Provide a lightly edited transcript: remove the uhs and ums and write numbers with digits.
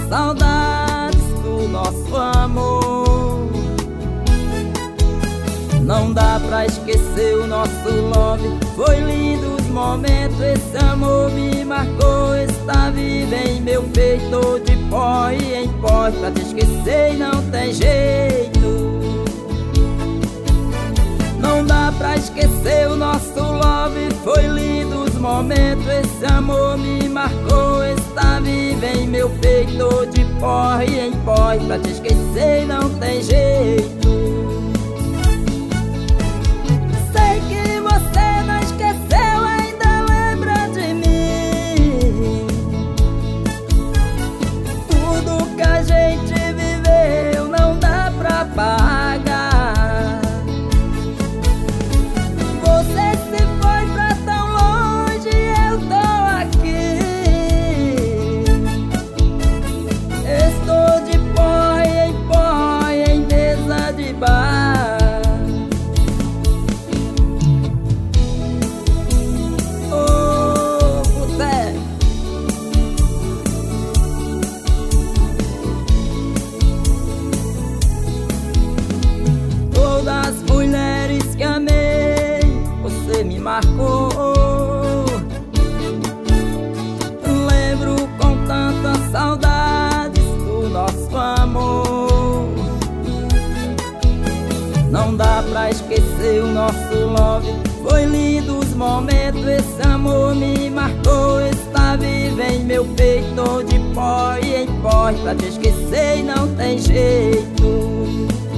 saudades do nosso amor. Não dá pra esquecer o nosso love. Foi lindo os momentos, esse amor me marcou. Está vivo em meu peito, de pó e em pó. Pra te esquecer não tem jeito. Não dá pra esquecer o nosso love. Foi lindo os momentos, esse amor me marcou. Está vivo em meu peito, de pó e em pó. Pra te esquecer não tem jeito. Sei que você não esqueceu, ainda lembra de mim. Tudo que a gente viveu não dá pra pagar. Você se foi pra tão longe, eu tô aqui. Estou de pó e em mesa de bar. Das mulheres que amei, você me marcou. Lembro com tanta saudades do nosso amor. Não dá pra esquecer o nosso love. Foi lindo os momentos, esse amor me marcou. Está vivo em meu peito, de pó e em pó. Pra te esquecer não tem jeito.